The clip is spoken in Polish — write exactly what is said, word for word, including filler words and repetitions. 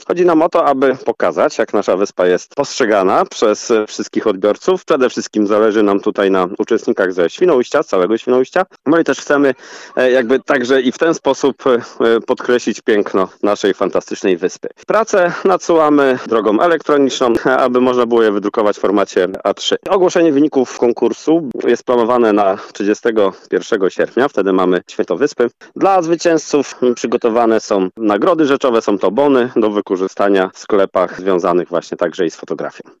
Chodzi nam o to, aby pokazać, jak nasza wyspa jest postrzegana przez wszystkich odbiorców. Przede wszystkim zależy nam tutaj na uczestnikach ze Świnoujścia, z całego Świnoujścia. No i też chcemy e, jakby także i w ten sposób e, podkreślić piękno naszej fantastycznej wyspy. Pracę nadsyłamy drogą elektroniczną, aby można było je wydrukować w formacie A trzy. Ogłoszenie wyników konkursu jest planowane na trzydziestego pierwszego sierpnia, wtedy mamy Święto Wyspy. Dla zwycięzców przygotowane są nagrody rzeczowe, są to bony do wykorzystania w sklepach związanych właśnie także i z fotografią.